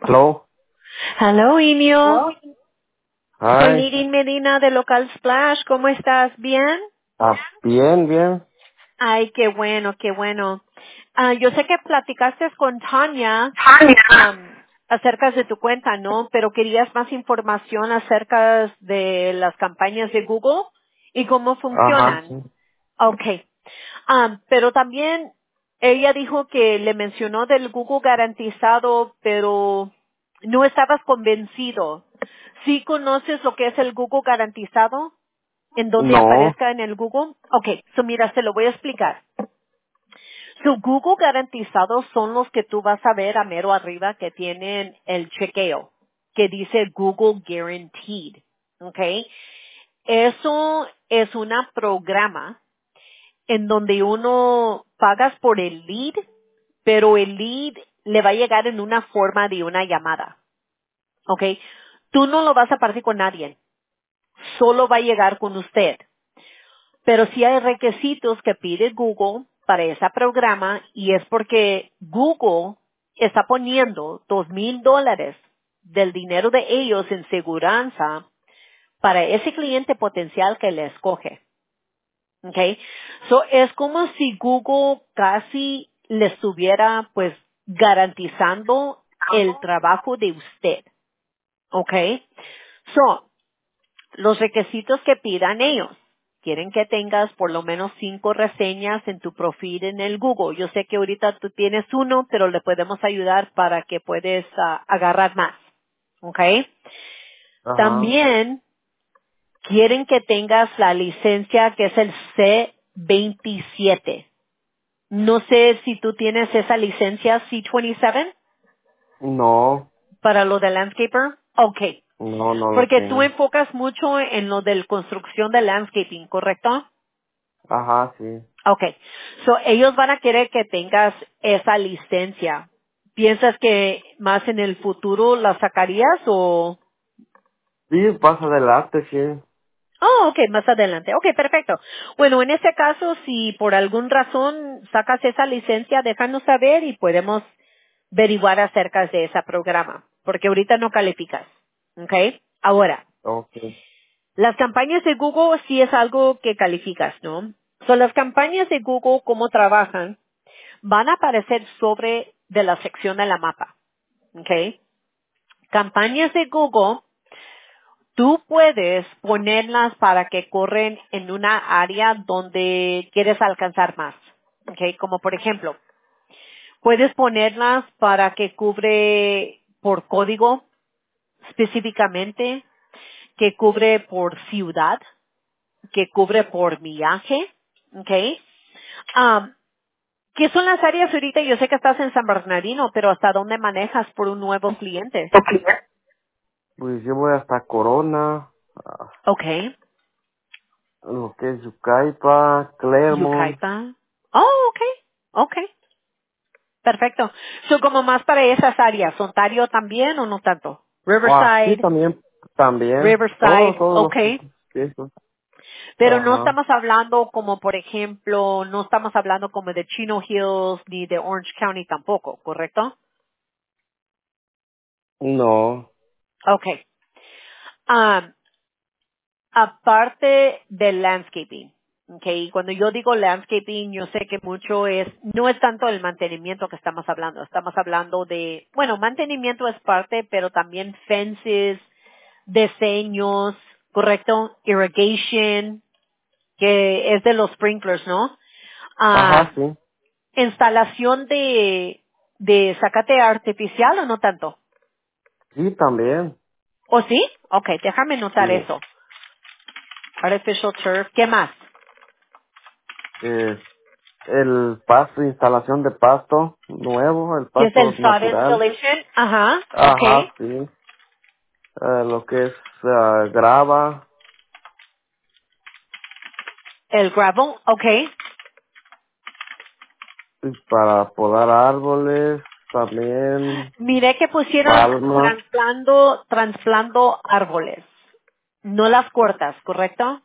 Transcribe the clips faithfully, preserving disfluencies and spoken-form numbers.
Hello. Hello, Inio. Hello. Soy Hi. Nirin Medina de Local Splash. ¿Cómo estás? ¿Bien? Ah, bien, bien. Ay, qué bueno, qué bueno. Ah, yo sé que platicaste con Tania Tania. am, acerca de tu cuenta, ¿no? Pero querías más información acerca de las campañas de Google y cómo Ajá, sí. funcionan. Okay. Am, pero también ella dijo que le mencionó del Google garantizado, pero no estabas convencido. ¿Sí conoces lo que es el Google garantizado? ¿En donde No, aparezca en el Google? Okay, so mira, se lo voy a explicar. Su Google garantizado son los que tú vas a ver a mero arriba que tienen el chequeo, que dice Google Guaranteed. Okay. Eso es una programa en donde uno pagas por el lead, pero el lead le va a llegar en una forma de una llamada. ¿Ok? Tú no lo vas a partir con nadie, solo va a llegar con usted. Pero sí hay requisitos que pide Google para ese programa y es porque Google está poniendo dos mil dólares del dinero de ellos en seguranza para ese cliente potencial que le escoge. Okay. So, es como si Google casi le estuviera, pues, garantizando el trabajo de usted. Okay. So, los requisitos que pidan ellos. Quieren que tengas por lo menos cinco reseñas en tu perfil en el Google. Yo sé que ahorita tú tienes uno, pero le podemos ayudar para que puedes ah, agarrar más. Okay. ajá. También quieren que tengas la licencia que es el C veintisiete. No sé si tú tienes esa licencia C veintisiete No, para lo de landscaper. Okay. no, no lo Porque tú tengo. enfocas mucho en lo de construcción de landscaping, ¿correcto? Ajá, sí. Okay. So, ellos van a querer que tengas esa licencia. ¿Piensas que más en el futuro la sacarías o? Sí, pasa adelante, sí. Oh, okay, más adelante. Okay, perfecto. Bueno, en ese caso, si por alguna razón sacas esa licencia, déjanos saber y podemos averiguar acerca de ese programa, porque ahorita no calificas. ¿Ok? Ahora, Okay. las campañas de Google sí es algo que calificas, ¿no? Son las campañas de Google, cómo trabajan, van a aparecer sobre de la sección de la mapa. ¿Ok? Campañas de Google, tú puedes ponerlas para que corren en una área donde quieres alcanzar más. ¿Ok? Como por ejemplo, puedes ponerlas para que cubre por código específicamente, que cubre por ciudad, que cubre por millaje, ¿ok? Um, ¿Qué son las áreas ahorita? Yo sé que estás en San Bernardino, pero ¿hasta dónde manejas por un nuevo cliente? Okay. Pues yo voy hasta Corona, ah, Ok. lo que es Yucaipa, Clermont. Yucaipa. Oh, ok. Ok. Perfecto. Son como más para esas áreas. ¿Ontario también o no tanto? Ah, sí, Riverside. también, también. Todos, Riverside. todos Ok. los sitios. Esos. Pero no Ajá. estamos hablando como, por ejemplo, no estamos hablando como de Chino Hills ni de Orange County tampoco, ¿correcto? No. Okay. Um, aparte del landscaping, okay, cuando yo digo landscaping, yo sé que mucho es, no es tanto el mantenimiento que estamos hablando, estamos hablando de, bueno, mantenimiento es parte, pero también fences, diseños, ¿correcto? Irrigation, que es de los sprinklers, ¿no? Ajá, Ah, sí. instalación de, de zacate artificial o no tanto. Sí, también. ¿O sí? Ok, déjame notar Sí. eso. Artificial turf. ¿Qué más? Eh, el pasto, instalación de pasto nuevo, el ¿Qué es pasto el sod natural. installation? Ajá, ok. Ajá, sí. Eh, lo que es ah, grava El gravel, ok. y para podar árboles, también Miré que pusieron palmas. trasplando, trasplando árboles. No las cortas, ¿correcto?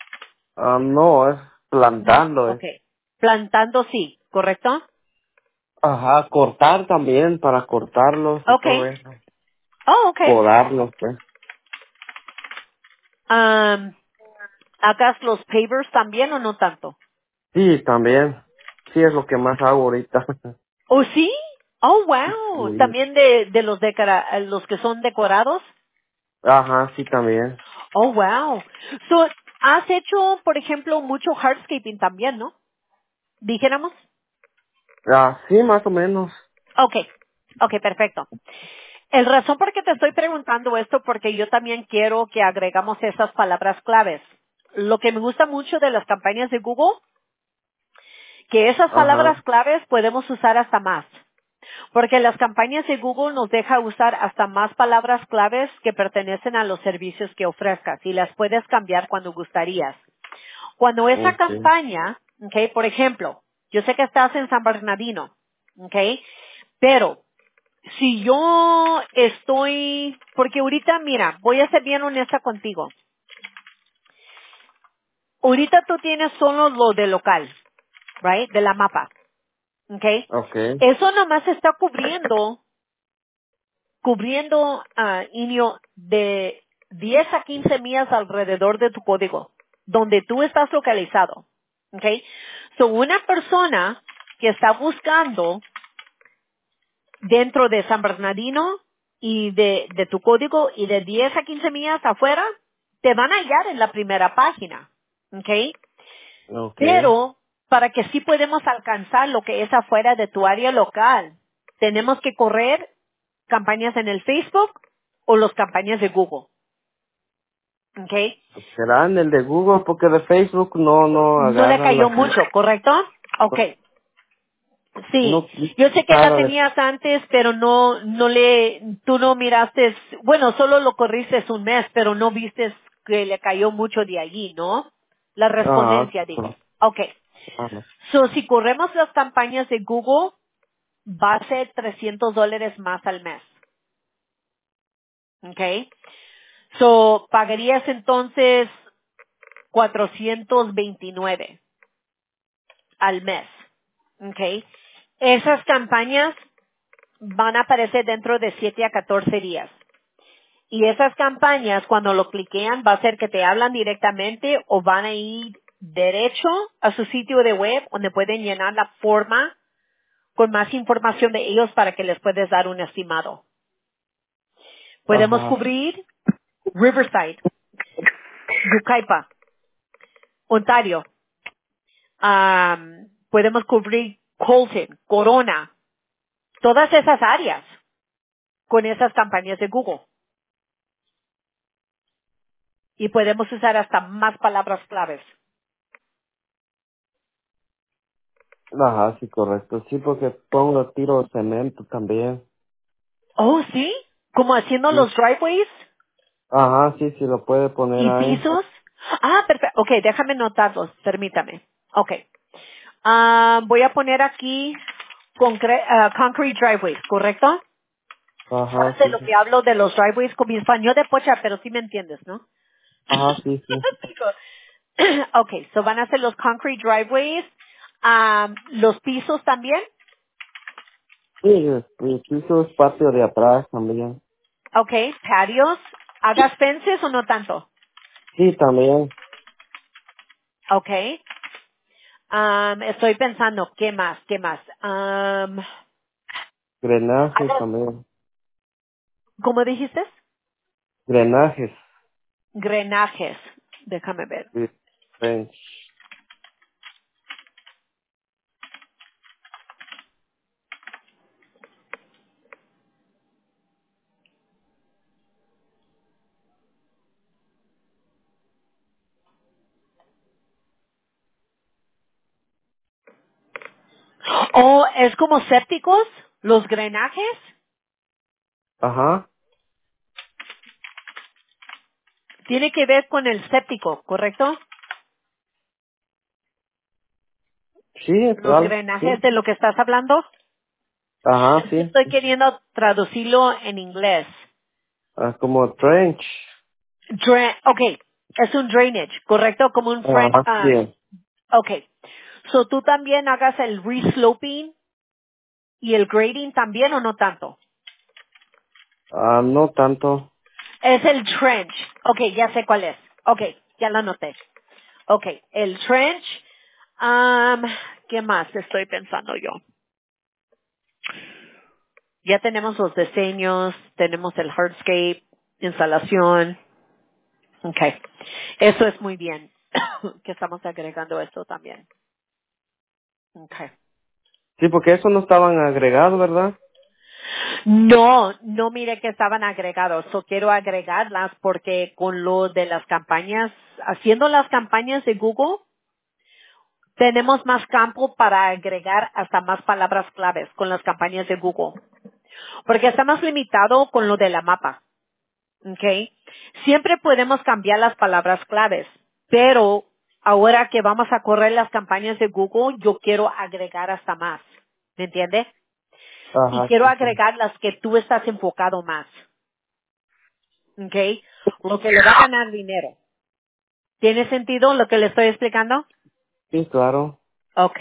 Ah, no, es No, plantando, es. ok. Plantando sí, ¿correcto? Ajá, cortar también, para cortarlos y todo Okay. eso. Oh, okay. Podarlos, pues. Um, ¿hagas los pavers también o no tanto? Sí, también. Sí, es lo que más hago ahorita. ¿Oh, sí? Oh, wow. Sí. ¿También de, de los, decora- los que son decorados? Ajá, sí, también. Oh, wow. So, has hecho, por ejemplo, mucho hardscaping también, ¿no? Dijéramos. Ah, sí, más o menos. Okay. Okay, perfecto. El razón por qué te estoy preguntando esto, porque yo también quiero que agregamos esas palabras claves. Lo que me gusta mucho de las campañas de Google, que esas palabras Ajá. claves podemos usar hasta más. Porque las campañas de Google nos deja usar hasta más palabras claves que pertenecen a los servicios que ofrezcas y las puedes cambiar cuando gustarías. Cuando esa Okay. campaña, okay, por ejemplo, yo sé que estás en San Bernardino, okay, pero si yo estoy, porque ahorita, mira, voy a ser bien honesta contigo. Ahorita tú tienes solo lo de local, right, de la mapa, okay. Okay. Eso nomás está cubriendo cubriendo a Inio de diez a quince millas alrededor de tu código, donde tú estás localizado. ¿Ok? So, una persona que está buscando dentro de San Bernardino y de, de tu código y de diez a quince millas afuera, te van a hallar en la primera página. ¿Ok? Okay. Pero para que sí podemos alcanzar lo que es afuera de tu área local, tenemos que correr campañas en el Facebook o las campañas de Google. ¿Ok? ¿Será en el de Google? Porque de Facebook no, no No le agarran cayó la mucho, ¿correcto? Ok. Sí, no yo sé que la nada de tenías antes, pero no, no le, tú no miraste, bueno, solo lo corriste un mes, pero no viste que le cayó mucho de allí, ¿no? La ajá, respondencia, digo. Ok. ajá. So, si corremos las campañas de Google, va a ser trescientos dólares más al mes. ¿Ok? So, pagarías entonces cuatrocientos veintinueve al mes. ¿Ok? Esas campañas van a aparecer dentro de siete a catorce días. Y esas campañas, cuando lo cliquean, va a ser que te hablan directamente o van a ir derecho a su sitio de web donde pueden llenar la forma con más información de ellos para que les puedes dar un estimado. Podemos Ajá. cubrir Riverside, Yucaipa, Ontario. Am, podemos cubrir Colton, Corona, todas esas áreas con esas campañas de Google. Y podemos usar hasta más palabras claves. Ajá, sí, correcto. Sí, porque pongo tiro de cemento también. Oh, ¿sí? Como haciendo Sí. los driveways Ajá, sí, sí, lo puede poner y ahí. pisos. Ah, perfecto. Ok, déjame notarlos, permítame. Ok. Ah, voy a poner aquí concre- ah, concrete driveways, ¿correcto? Ajá, Sabes de sí, lo sí. que hablo de los driveways con mi español de pocha, pero sí me entiendes, ¿no? Ajá, sí, sí. Ok, so van a ser los concrete driveways, ah, los pisos también. Sí, el piso es patio de atrás también. Ok, patios. ¿Hagas fences o no tanto? Sí, también. Ok. Um, estoy pensando, ¿qué más? ¿Qué más? Um, Drenajes ¿hagas, también. ¿cómo dijiste? Drenajes. Grenajes. Déjame ver. Sí, sí. ¿O es como sépticos? ¿Los grenajes? Ajá. Tiene que ver con el séptico, ¿correcto? Sí, Los algo, grenajes sí. de lo que estás hablando. Ajá, Es que sí. estoy queriendo traducirlo en inglés. Ah, como trench. Dra- ok, es un drainage, ¿correcto? Como un friend. Ajá, ah, sí. ok. So tú también hagas el resloping ¿Y el grading también o no tanto? Ah, no tanto. Es el trench. Ok, ya sé cuál es. Ok, ya lo anoté. Ok, el trench. Um, ¿Qué más estoy pensando yo? Ya tenemos los diseños, tenemos el hardscape, instalación. Ok, eso es muy bien. Que estamos agregando esto también. Ok. Sí, porque eso no estaban agregados, ¿verdad? No, no mire que estaban agregados. So quiero agregarlas porque con lo de las campañas, haciendo las campañas de Google, tenemos más campo para agregar hasta más palabras claves con las campañas de Google. Porque está más limitado con lo de la mapa. ¿Ok? Siempre podemos cambiar las palabras claves, pero ahora que vamos a correr las campañas de Google, yo quiero agregar hasta más. ¿Me entiende? Y Ajá, quiero sí, sí. agregar las que tú estás enfocado más. ¿Ok? Lo que le va a ganar dinero. ¿Tiene sentido lo que le estoy explicando? Sí, claro. Ok.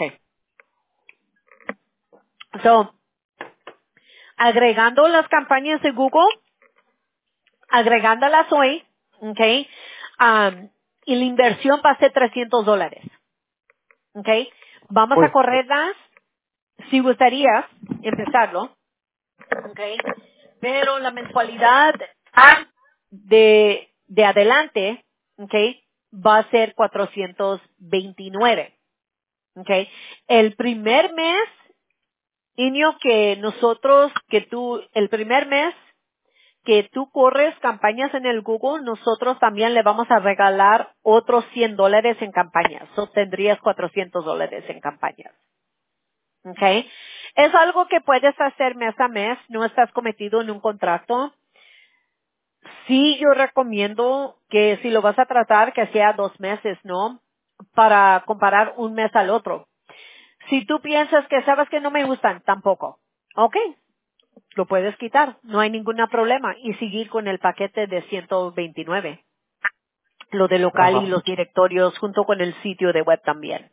So, agregando las campañas de Google, agregándolas hoy, ¿ok? Um, y la inversión va a ser trescientos dólares. ¿Ok? Vamos a Pues, correrlas si gustarías empezarlo. ¿Ok? Pero la mensualidad de, de adelante, ¿ok? Va a ser cuatrocientos veintinueve. ¿Ok? El primer mes, Inio, que nosotros, que tú, el primer mes que tú corres campañas en el Google, nosotros también le vamos a regalar otros cien dólares en campañas. O tendrías cuatrocientos dólares en campañas. ¿Ok? Es algo que puedes hacer mes a mes, no estás cometido en un contrato. Sí, yo recomiendo que si lo vas a tratar, que sea dos meses, ¿no? Para comparar un mes al otro. Si tú piensas que sabes que no me gustan, tampoco. ¿Ok? Lo puedes quitar, no hay ningún problema y seguir con el paquete de ciento veintinueve, lo de local y ajá. los directorios junto con el sitio de web también.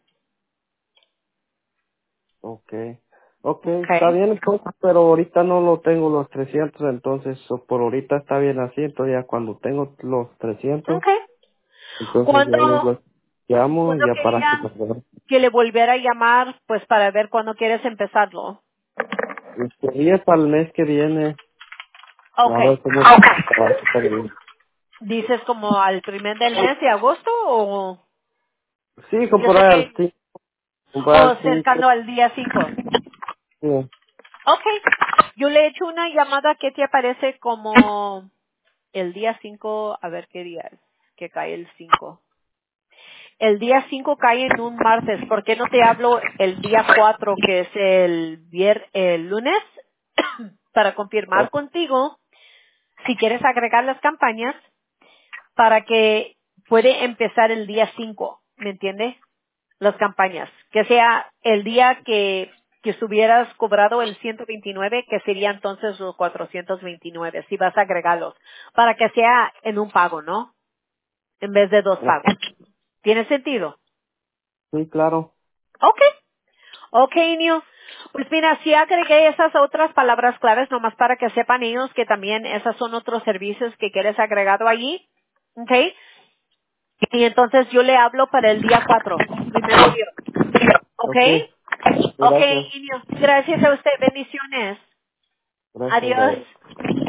Okay. Okay, está Okay. bien, entonces, pero ahorita no lo tengo los trescientos, entonces so, por ahorita está bien así, entonces ya cuando tengo los trescientos, Okay. entonces yo les ¿Cuándo, los llamo cuándo ya para que quería me que le volviera a llamar pues para ver cuándo quieres empezarlo? sería para el mes que viene, a Okay. ver cómo okay. Está bien. ¿Dices como al primer del mes de agosto o Sí, como yo por sé ahí al que cinco, por ahí o al cinco, cercano al día cinco? sí. Okay. Yo le he hecho una llamada que te aparece como el día cinco, a ver qué día es, que cae el cinco. El día cinco cae en un martes. ¿Por qué no te hablo el día cuatro, que es el vier, el lunes, para confirmar contigo si quieres agregar las campañas para que puede empezar el día cinco? ¿Me entiende? Las campañas. Que sea el día que, que estuvieras cobrado el ciento veintinueve, que sería entonces los cuatrocientos veintinueve, si vas a agregarlos. Para que sea en un pago, ¿no? En vez de dos pagos. ¿Tiene sentido? Sí, claro. Ok. Ok, Inio. Pues mira, sí agregué esas otras palabras claves nomás para que sepan ellos que también esas son otros servicios que quieres agregado allí. Ok. Y entonces yo le hablo para el día cuatro, primero Dios. Ok. Okay, Ok, gracias. Inio. Gracias a usted. Bendiciones. Gracias, Adiós. bye.